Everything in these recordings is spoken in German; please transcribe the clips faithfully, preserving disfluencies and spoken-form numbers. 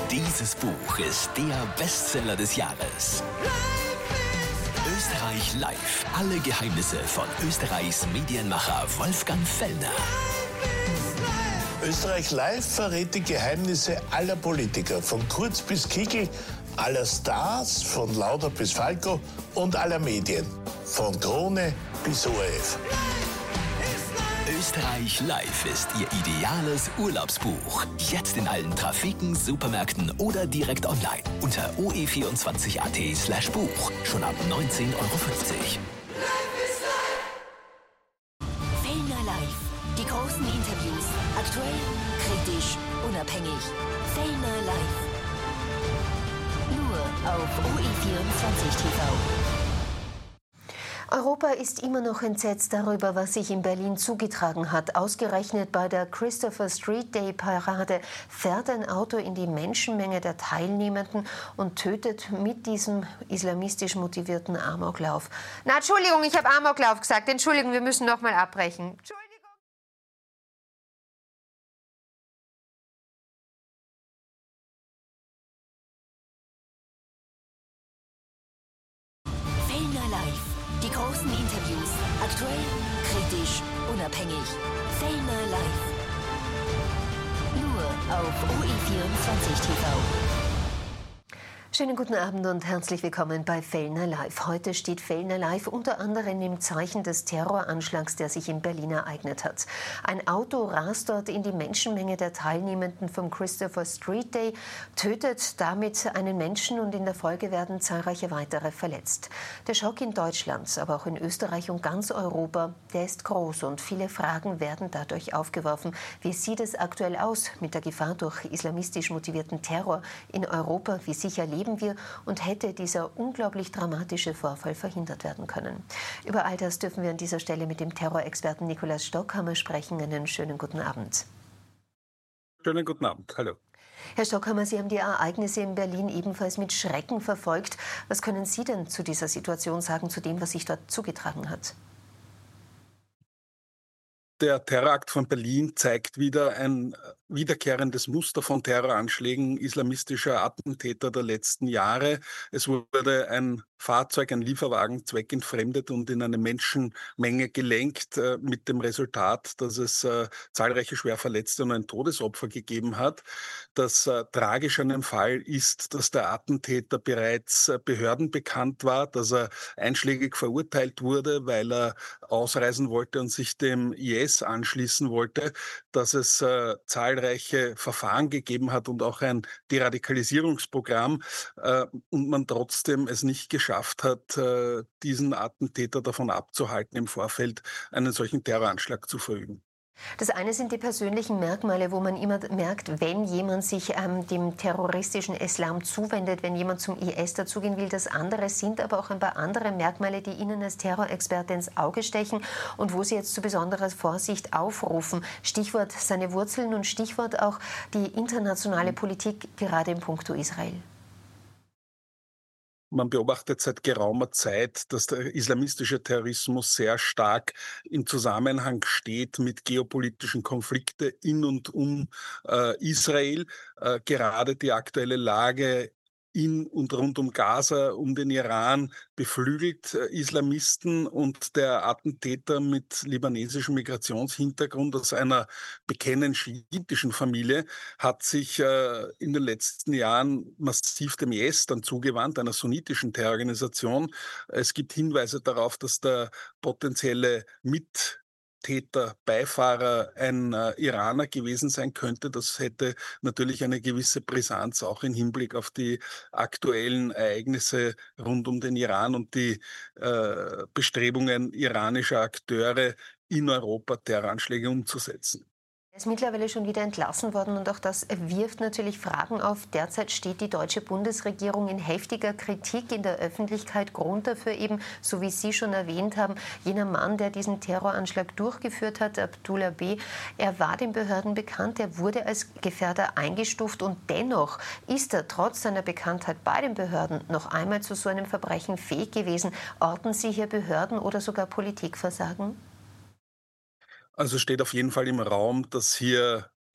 Dieses Buch ist der Bestseller des Jahres. Österreich live. Alle Geheimnisse von Österreichs Medienmacher Wolfgang Fellner. Österreich live verrät die Geheimnisse aller Politiker, von Kurz bis Kickl, aller Stars, von Lauder bis Falco und aller Medien, von Krone bis O R F. Österreich live ist Ihr ideales Urlaubsbuch. Jetzt in allen Trafiken, Supermärkten oder direkt online unter o e vierundzwanzig punkt a t slash Buch. Schon ab neunzehn Euro fünfzig. Fellner live. Die großen Interviews. Aktuell, kritisch, unabhängig. Fellner live. Nur auf o e vierundzwanzig T V. Europa ist immer noch entsetzt darüber, was sich in Berlin zugetragen hat. Ausgerechnet bei der Christopher Street Day Parade fährt ein Auto in die Menschenmenge der Teilnehmenden und tötet mit diesem islamistisch motivierten Amoklauf. Na, Entschuldigung, ich habe Amoklauf gesagt. Entschuldigung, wir müssen noch mal abbrechen. Entschuldigung. Die großen Interviews. Aktuell, kritisch, unabhängig. Fellner live. Nur auf o e vierundzwanzig T V. Schönen guten Abend und herzlich willkommen bei Fellner Live. Heute steht Fellner Live unter anderem im Zeichen des Terroranschlags, der sich in Berlin ereignet hat. Ein Auto rast dort in die Menschenmenge der Teilnehmenden vom Christopher Street Day, tötet damit einen Menschen und in der Folge werden zahlreiche weitere verletzt. Der Schock in Deutschland, aber auch in Österreich und ganz Europa, der ist groß und viele Fragen werden dadurch aufgeworfen. Wie sieht es aktuell aus mit der Gefahr durch islamistisch motivierten Terror in Europa? Wie sicher leben wir und hätte dieser unglaublich dramatische Vorfall verhindert werden können? Über all das dürfen wir an dieser Stelle mit dem Terrorexperten Nikolaus Stockhammer sprechen. Einen schönen guten Abend. Schönen guten Abend. Hallo. Herr Stockhammer, Sie haben die Ereignisse in Berlin ebenfalls mit Schrecken verfolgt. Was können Sie denn zu dieser Situation sagen, zu dem, was sich dort zugetragen hat? Der Terrorakt von Berlin zeigt wieder ein wiederkehrendes Muster von Terroranschlägen islamistischer Attentäter der letzten Jahre. Es wurde ein Fahrzeug, ein Lieferwagen zweckentfremdet und in eine Menschenmenge gelenkt, äh, mit dem Resultat, dass es äh, zahlreiche Schwerverletzte und ein Todesopfer gegeben hat. Das äh, Tragische an dem Fall ist, dass der Attentäter bereits äh, Behörden bekannt war, dass er einschlägig verurteilt wurde, weil er ausreisen wollte und sich dem I S anschließen wollte, dass es äh, zahlreiche Verfahren gegeben hat und auch ein Deradikalisierungsprogramm äh, und man trotzdem es nicht geschafft hat, äh, diesen Attentäter davon abzuhalten, im Vorfeld einen solchen Terroranschlag zu verüben. Das eine sind die persönlichen Merkmale, wo man immer merkt, wenn jemand sich ähm, dem terroristischen Islam zuwendet, wenn jemand zum I S dazugehen will. Das andere sind aber auch ein paar andere Merkmale, die Ihnen als Terrorexperte ins Auge stechen und wo Sie jetzt zu besonderer Vorsicht aufrufen. Stichwort seine Wurzeln und Stichwort auch die internationale Politik, gerade in puncto Israel. Man beobachtet seit geraumer Zeit, dass der islamistische Terrorismus sehr stark im Zusammenhang steht mit geopolitischen Konflikten in und um äh, Israel. Äh, gerade die aktuelle Lage in und rund um Gaza, um den Iran, beflügelt äh, Islamisten, und der Attentäter mit libanesischem Migrationshintergrund aus einer bekennenden schiitischen Familie hat sich äh, in den letzten Jahren massiv dem I S dann zugewandt, einer sunnitischen Terrororganisation. Es gibt Hinweise darauf, dass der potenzielle Mit Täter, Beifahrer ein äh, Iraner gewesen sein könnte. Das hätte natürlich eine gewisse Brisanz auch im Hinblick auf die aktuellen Ereignisse rund um den Iran und die äh, Bestrebungen iranischer Akteure in Europa, Terroranschläge umzusetzen. Er ist mittlerweile schon wieder entlassen worden und auch das wirft natürlich Fragen auf. Derzeit steht die deutsche Bundesregierung in heftiger Kritik in der Öffentlichkeit. Grund dafür eben, so wie Sie schon erwähnt haben, jener Mann, der diesen Terroranschlag durchgeführt hat, Abdullah B. Er war den Behörden bekannt, er wurde als Gefährder eingestuft und dennoch ist er trotz seiner Bekanntheit bei den Behörden noch einmal zu so einem Verbrechen fähig gewesen. Orten Sie hier Behörden oder sogar Politikversagen? Also steht auf jeden Fall im Raum, dass hier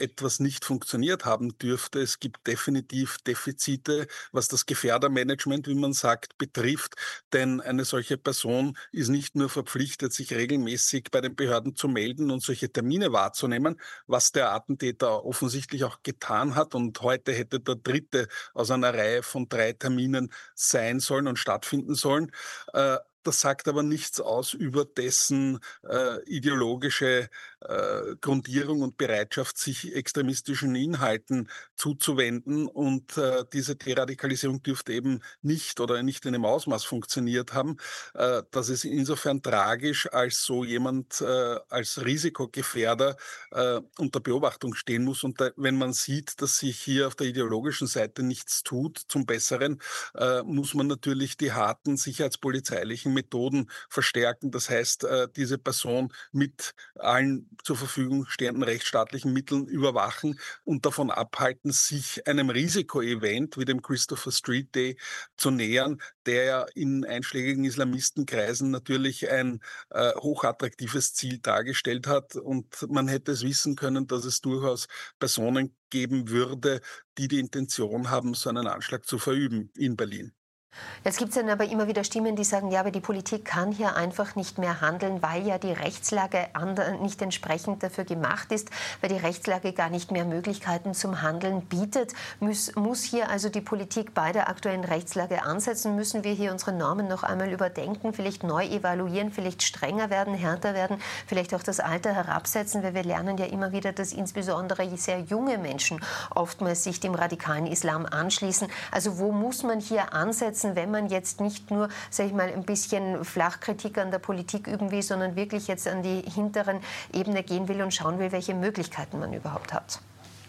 etwas nicht funktioniert haben dürfte. Es gibt definitiv Defizite, was das Gefährdermanagement, wie man sagt, betrifft. Denn eine solche Person ist nicht nur verpflichtet, sich regelmäßig bei den Behörden zu melden und solche Termine wahrzunehmen, was der Attentäter offensichtlich auch getan hat. Und heute hätte der dritte aus einer Reihe von drei Terminen sein sollen und stattfinden sollen. Äh, Das sagt aber nichts aus über dessen äh, ideologische äh, Grundierung und Bereitschaft, sich extremistischen Inhalten zuzuwenden. Und äh, diese Deradikalisierung dürfte eben nicht oder nicht in dem Ausmaß funktioniert haben. Äh, das ist insofern tragisch, als so jemand äh, als Risikogefährder äh, unter Beobachtung stehen muss. Und da, wenn man sieht, dass sich hier auf der ideologischen Seite nichts tut zum Besseren, äh, muss man natürlich die harten sicherheitspolizeilichen Methoden verstärken. Das heißt, äh, diese Person mit allen zur Verfügung stehenden rechtsstaatlichen Mitteln überwachen und davon abhalten, sich einem Risikoevent wie dem Christopher Street Day zu nähern, der ja in einschlägigen Islamistenkreisen natürlich ein äh, hochattraktives Ziel dargestellt hat. Und man hätte es wissen können, dass es durchaus Personen geben würde, die die Intention haben, so einen Anschlag zu verüben in Berlin. Jetzt gibt es dann aber immer wieder Stimmen, die sagen, ja, aber die Politik kann hier einfach nicht mehr handeln, weil ja die Rechtslage nicht entsprechend dafür gemacht ist, weil die Rechtslage gar nicht mehr Möglichkeiten zum Handeln bietet. Muss, muss hier also die Politik bei der aktuellen Rechtslage ansetzen? Müssen wir hier unsere Normen noch einmal überdenken, vielleicht neu evaluieren, vielleicht strenger werden, härter werden, vielleicht auch das Alter herabsetzen? Weil wir lernen ja immer wieder, dass insbesondere sehr junge Menschen oftmals sich dem radikalen Islam anschließen. Also wo muss man hier ansetzen, wenn man jetzt nicht nur, sag ich mal, ein bisschen Flachkritik an der Politik üben will, sondern wirklich jetzt an die hinteren Ebene gehen will und schauen will, welche Möglichkeiten man überhaupt hat?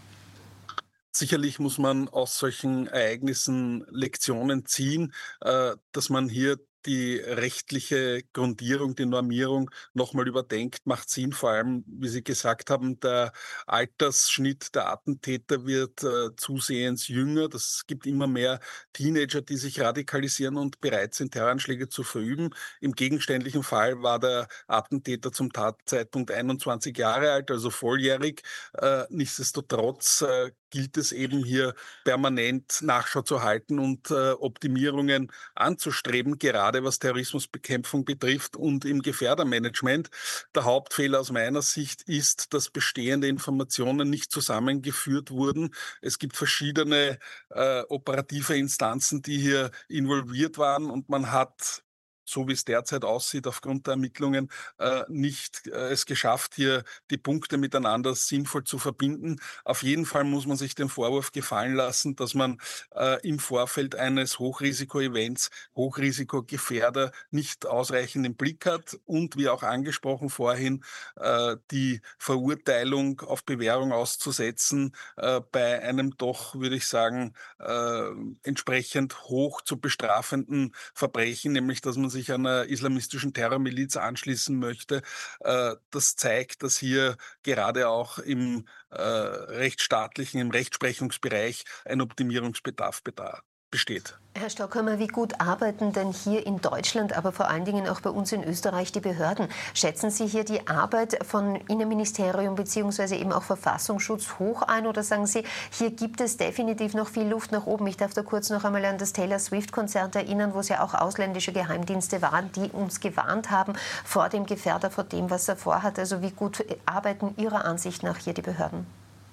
Sicherlich muss man aus solchen Ereignissen Lektionen ziehen, äh, dass man hier die rechtliche Grundierung, die Normierung noch mal überdenkt, macht Sinn. Vor allem, wie Sie gesagt haben, der Altersschnitt der Attentäter wird äh, zusehends jünger. Das gibt immer mehr Teenager, die sich radikalisieren und bereit sind, Terroranschläge zu verüben. Im gegenständlichen Fall war der Attentäter zum Tatzeitpunkt einundzwanzig Jahre alt, also volljährig. Äh, nichtsdestotrotz äh, gilt es eben hier permanent Nachschau zu halten und äh, Optimierungen anzustreben, gerade was Terrorismusbekämpfung betrifft und im Gefährdermanagement. Der Hauptfehler aus meiner Sicht ist, dass bestehende Informationen nicht zusammengeführt wurden. Es gibt verschiedene äh, operative Instanzen, die hier involviert waren, und man hat, so wie es derzeit aussieht, aufgrund der Ermittlungen äh, nicht äh, es geschafft, hier die Punkte miteinander sinnvoll zu verbinden. Auf jeden Fall muss man sich den Vorwurf gefallen lassen, dass man äh, im Vorfeld eines Hochrisiko-Events Hochrisikogefährder nicht ausreichend im Blick hat und, wie auch angesprochen vorhin, äh, die Verurteilung auf Bewährung auszusetzen äh, bei einem doch, würde ich sagen, äh, entsprechend hoch zu bestrafenden Verbrechen, nämlich dass man sich einer islamistischen Terrormiliz anschließen möchte. Äh, das zeigt, dass hier gerade auch im äh, rechtsstaatlichen, im Rechtsprechungsbereich ein Optimierungsbedarf bedarf, besteht. Herr Stockheimer, wie gut arbeiten denn hier in Deutschland, aber vor allen Dingen auch bei uns in Österreich die Behörden? Schätzen Sie hier die Arbeit von Innenministerium bzw. eben auch Verfassungsschutz hoch ein, oder sagen Sie, hier gibt es definitiv noch viel Luft nach oben? Ich darf da kurz noch einmal an das Taylor Swift-Konzert erinnern, wo es ja auch ausländische Geheimdienste waren, die uns gewarnt haben vor dem Gefährder, vor dem, was er vorhat. Also wie gut arbeiten Ihrer Ansicht nach hier die Behörden?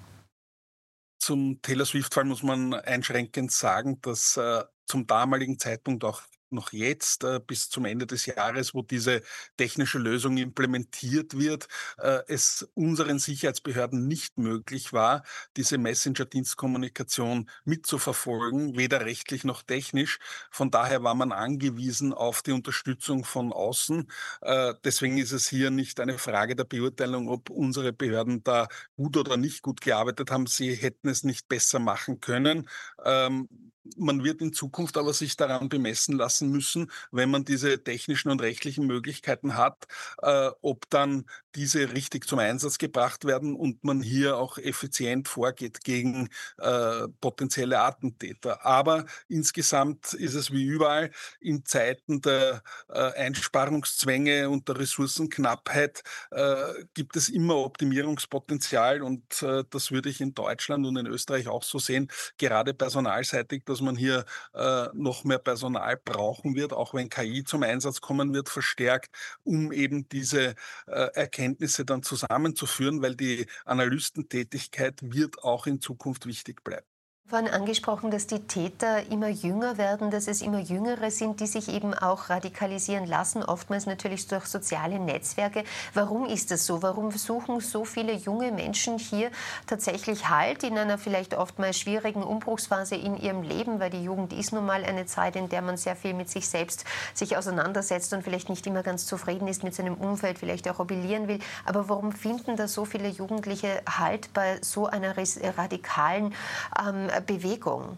Zum Taylor Swift-Fall muss man einschränkend sagen, dass äh, zum damaligen Zeitpunkt, auch noch jetzt äh, bis zum Ende des Jahres, wo diese technische Lösung implementiert wird, äh, es unseren Sicherheitsbehörden nicht möglich war, diese Messenger-Dienstkommunikation mitzuverfolgen, weder rechtlich noch technisch. Von daher war man angewiesen auf die Unterstützung von außen. Äh, deswegen ist es hier nicht eine Frage der Beurteilung, ob unsere Behörden da gut oder nicht gut gearbeitet haben. Sie hätten es nicht besser machen können. Ähm, man wird in Zukunft aber sich daran bemessen lassen müssen, wenn man diese technischen und rechtlichen Möglichkeiten hat, äh, ob dann diese richtig zum Einsatz gebracht werden und man hier auch effizient vorgeht gegen äh, potenzielle Attentäter. Aber insgesamt ist es wie überall in Zeiten der äh, Einsparungszwänge und der Ressourcenknappheit äh, gibt es immer Optimierungspotenzial und äh, das würde ich in Deutschland und in Österreich auch so sehen, gerade personalseitig, dass man hier äh, noch mehr Personal brauchen wird, auch wenn K I zum Einsatz kommen wird, verstärkt, um eben diese äh, Erkenntnisse dann zusammenzuführen, weil die Analystentätigkeit wird auch in Zukunft wichtig bleiben. Vorhin angesprochen, dass die Täter immer jünger werden, dass es immer Jüngere sind, die sich eben auch radikalisieren lassen, oftmals natürlich durch soziale Netzwerke. Warum ist das so? Warum suchen so viele junge Menschen hier tatsächlich Halt in einer vielleicht oftmals schwierigen Umbruchsphase in ihrem Leben? Weil die Jugend ist nun mal eine Zeit, in der man sehr viel mit sich selbst sich auseinandersetzt und vielleicht nicht immer ganz zufrieden ist mit seinem Umfeld, vielleicht auch rebellieren will. Aber warum finden da so viele Jugendliche Halt bei so einer radikalen ähm, Bewegung?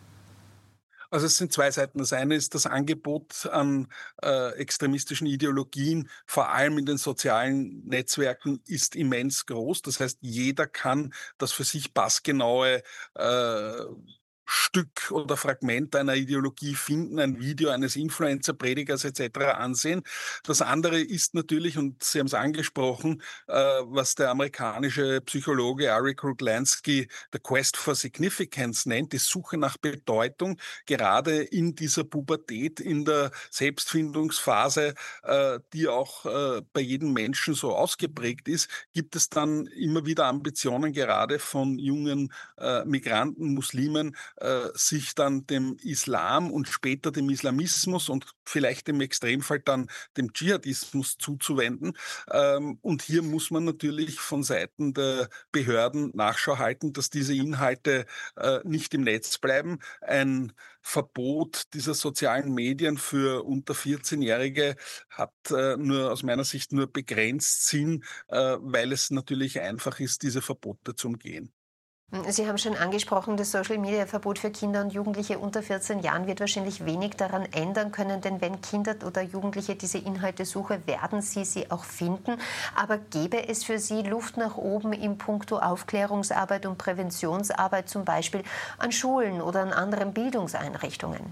Also es sind zwei Seiten. Das eine ist das Angebot an äh, extremistischen Ideologien, vor allem in den sozialen Netzwerken, ist immens groß. Das heißt, jeder kann das für sich passgenaue äh, Stück oder Fragment einer Ideologie finden, ein Video eines Influencer-Predigers et cetera ansehen. Das andere ist natürlich, und Sie haben es angesprochen, äh, was der amerikanische Psychologe Eric Rudlansky The Quest for Significance nennt, die Suche nach Bedeutung, gerade in dieser Pubertät, in der Selbstfindungsphase, äh, die auch äh, bei jedem Menschen so ausgeprägt ist, gibt es dann immer wieder Ambitionen, gerade von jungen äh, Migranten, Muslimen, äh, sich dann dem Islam und später dem Islamismus und vielleicht im Extremfall dann dem Dschihadismus zuzuwenden. Ähm, und hier muss man natürlich von Seiten der Behörden Nachschau halten, dass diese Inhalte äh, nicht im Netz bleiben. Ein Verbot dieser sozialen Medien für unter vierzehn-Jährige hat äh, nur aus meiner Sicht nur begrenzt Sinn, äh, weil es natürlich einfach ist, diese Verbote zu umgehen. Sie haben schon angesprochen, das Social-Media-Verbot für Kinder und Jugendliche unter vierzehn Jahren wird wahrscheinlich wenig daran ändern können, denn wenn Kinder oder Jugendliche diese Inhalte suchen, werden sie sie auch finden. Aber gäbe es für Sie Luft nach oben in puncto Aufklärungsarbeit und Präventionsarbeit, zum Beispiel an Schulen oder an anderen Bildungseinrichtungen?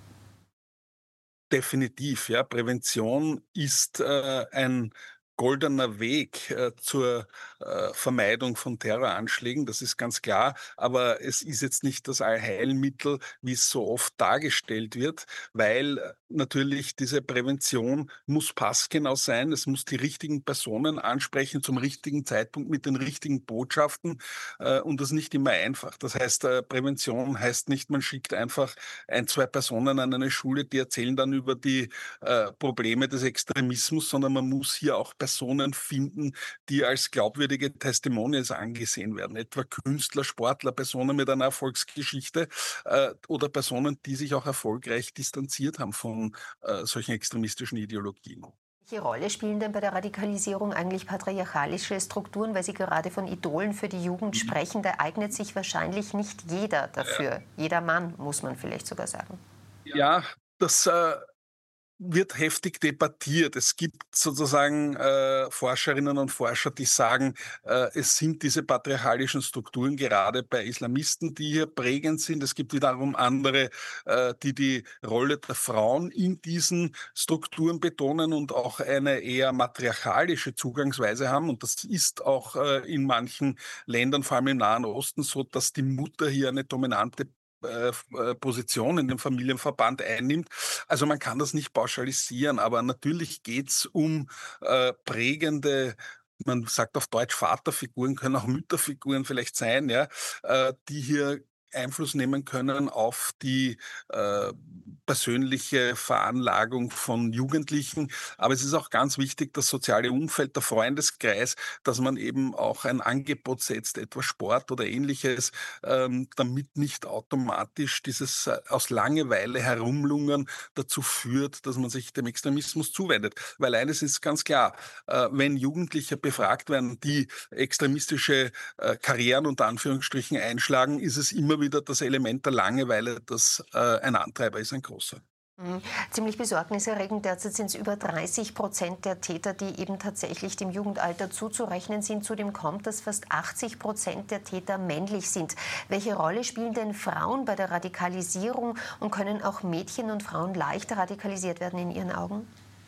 Definitiv, ja. Prävention ist äh, ein goldener Weg äh, zur äh, Vermeidung von Terroranschlägen, das ist ganz klar. Aber es ist jetzt nicht das Allheilmittel, wie es so oft dargestellt wird, weil äh, natürlich diese Prävention muss passgenau sein. Es muss die richtigen Personen ansprechen zum richtigen Zeitpunkt mit den richtigen Botschaften äh, und das nicht immer einfach. Das heißt, äh, Prävention heißt nicht, man schickt einfach ein, zwei Personen an eine Schule, die erzählen dann über die äh, Probleme des Extremismus, sondern man muss hier auch Personen finden, die als glaubwürdige Testimonials angesehen werden, etwa Künstler, Sportler, Personen mit einer Erfolgsgeschichte äh, oder Personen, die sich auch erfolgreich distanziert haben von äh, solchen extremistischen Ideologien. Welche Rolle spielen denn bei der Radikalisierung eigentlich patriarchalische Strukturen, weil Sie gerade von Idolen für die Jugend sprechen? Da eignet sich wahrscheinlich nicht jeder dafür. Jeder Mann, muss man vielleicht sogar sagen. Ja, das äh, wird heftig debattiert. Es gibt sozusagen äh, Forscherinnen und Forscher, die sagen, äh, es sind diese patriarchalischen Strukturen gerade bei Islamisten, die hier prägend sind. Es gibt wiederum andere, äh, die die Rolle der Frauen in diesen Strukturen betonen und auch eine eher matriarchalische Zugangsweise haben. Und das ist auch äh, in manchen Ländern, vor allem im Nahen Osten, so, dass die Mutter hier eine dominante äh, äh, Position in dem Familienverband einnimmt. Also man kann das nicht pauschalisieren, aber natürlich geht's um äh, prägende, man sagt auf Deutsch Vaterfiguren, können auch Mütterfiguren vielleicht sein, ja, äh, die hier Einfluss nehmen können auf die äh, persönliche Veranlagung von Jugendlichen. Aber es ist auch ganz wichtig, das soziale Umfeld, der Freundeskreis, dass man eben auch ein Angebot setzt, etwa Sport oder Ähnliches, ähm, damit nicht automatisch dieses äh, aus Langeweile herumlungern dazu führt, dass man sich dem Extremismus zuwendet. Weil eines ist ganz klar, äh, wenn Jugendliche befragt werden, die extremistische äh, Karrieren unter Anführungsstrichen einschlagen, ist es immer wieder das Element der Langeweile, das äh, ein Antreiber ist, ein großer. Mhm. Ziemlich besorgniserregend. Derzeit sind es über dreißig Prozent der Täter, die eben tatsächlich dem Jugendalter zuzurechnen sind. Zudem kommt, dass fast achtzig Prozent der Täter männlich sind. Welche Rolle spielen denn Frauen bei der Radikalisierung und können auch Mädchen und Frauen leicht radikalisiert werden in Ihren Augen?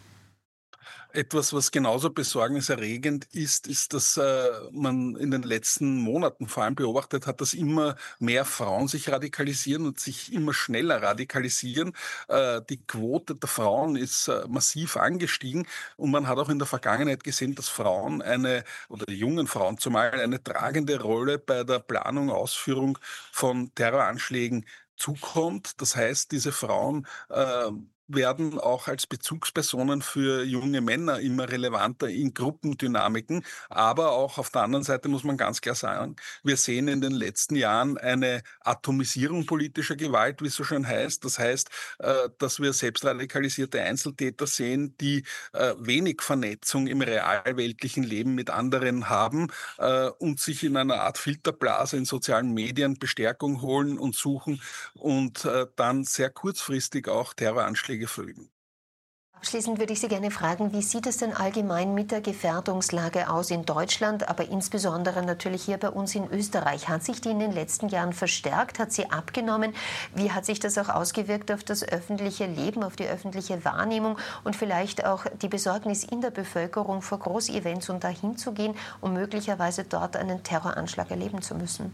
Etwas, was genauso besorgniserregend ist, ist, dass äh, man in den letzten Monaten vor allem beobachtet hat, dass immer mehr Frauen sich radikalisieren und sich immer schneller radikalisieren. Äh, die Quote der Frauen ist äh, massiv angestiegen und man hat auch in der Vergangenheit gesehen, dass Frauen eine, oder die jungen Frauen zumal, eine tragende Rolle bei der Planung, Ausführung von Terroranschlägen zukommt. Das heißt, diese Frauen äh, werden auch als Bezugspersonen für junge Männer immer relevanter in Gruppendynamiken. Aber auch auf der anderen Seite muss man ganz klar sagen, wir sehen in den letzten Jahren eine Atomisierung politischer Gewalt, wie es so schön heißt. Das heißt, äh, dass wir selbstradikalisierte Einzeltäter sehen, die äh, wenig Vernetzung im realweltlichen Leben mit anderen haben äh, und sich in einer Art Filterblase in sozialen Medien Bestärkung holen und suchen und äh, dann sehr kurzfristig auch Terroranschläge verüben. Abschließend würde ich Sie gerne fragen, wie sieht es denn allgemein mit der Gefährdungslage aus in Deutschland, aber insbesondere natürlich hier bei uns in Österreich? Hat sich die in den letzten Jahren verstärkt? Hat sie abgenommen? Wie hat sich das auch ausgewirkt auf das öffentliche Leben, auf die öffentliche Wahrnehmung und vielleicht auch die Besorgnis in der Bevölkerung vor Großevents und dahin zu gehen, um möglicherweise dort einen Terroranschlag erleben zu müssen?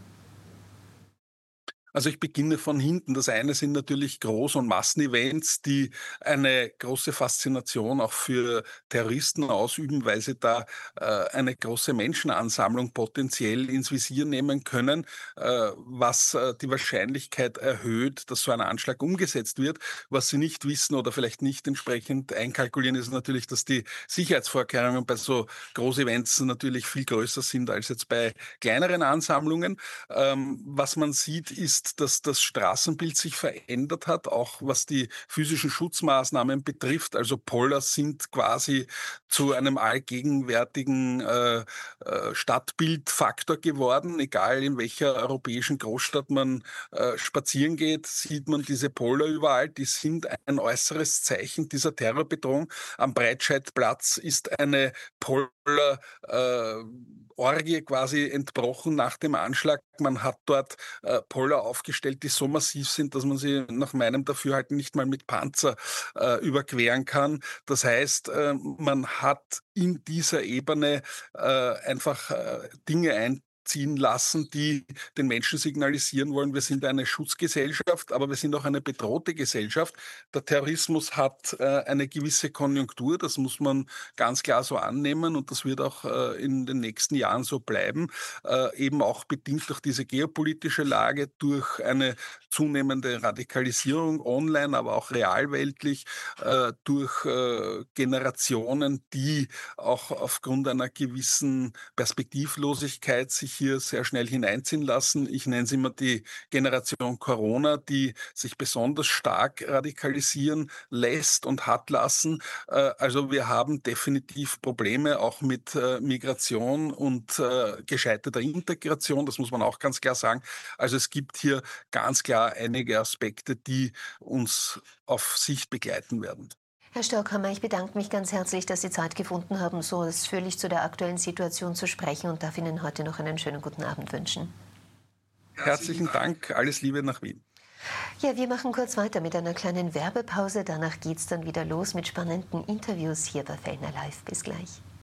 Also ich beginne von hinten. Das eine sind natürlich Groß- und Massenevents, die eine große Faszination auch für Terroristen ausüben, weil sie da äh, eine große Menschenansammlung potenziell ins Visier nehmen können, äh, was äh, die Wahrscheinlichkeit erhöht, dass so ein Anschlag umgesetzt wird. Was sie nicht wissen oder vielleicht nicht entsprechend einkalkulieren, ist natürlich, dass die Sicherheitsvorkehrungen bei so Großevents natürlich viel größer sind als jetzt bei kleineren Ansammlungen. Ähm, was man sieht, ist, dass das Straßenbild sich verändert hat, auch was die physischen Schutzmaßnahmen betrifft. Also Poller sind quasi zu einem allgegenwärtigen äh, äh, Stadtbildfaktor geworden. Egal in welcher europäischen Großstadt man äh, spazieren geht, sieht man diese Poller überall. Die sind ein äußeres Zeichen dieser Terrorbedrohung. Am Breitscheidplatz ist eine Poller äh, Orgie quasi entbrochen nach dem Anschlag. Man hat dort äh, Poller aufgestellt, die so massiv sind, dass man sie nach meinem Dafürhalten nicht mal mit Panzer äh, überqueren kann. Das heißt, äh, man hat in dieser Ebene äh, einfach äh, Dinge ein ziehen lassen, die den Menschen signalisieren wollen, wir sind eine Schutzgesellschaft, aber wir sind auch eine bedrohte Gesellschaft. Der Terrorismus hat äh, eine gewisse Konjunktur, das muss man ganz klar so annehmen und das wird auch äh, in den nächsten Jahren so bleiben, äh, eben auch bedingt durch diese geopolitische Lage, durch eine zunehmende Radikalisierung online, aber auch realweltlich, äh, durch äh, Generationen, die auch aufgrund einer gewissen Perspektivlosigkeit sich hier sehr schnell hineinziehen lassen. Ich nenne sie immer die Generation Corona, die sich besonders stark radikalisieren lässt und hat lassen. Äh, Also wir haben definitiv Probleme auch mit äh, Migration und äh, gescheiterter Integration, das muss man auch ganz klar sagen. Also es gibt hier ganz klar einige Aspekte, die uns auf Sicht begleiten werden. Herr Stockhammer, ich bedanke mich ganz herzlich, dass Sie Zeit gefunden haben, so ausführlich zu der aktuellen Situation zu sprechen und darf Ihnen heute noch einen schönen guten Abend wünschen. Herzlichen Dank, alles Liebe nach Wien. Ja, wir machen kurz weiter mit einer kleinen Werbepause. Danach geht es dann wieder los mit spannenden Interviews hier bei Fellner Live. Bis gleich.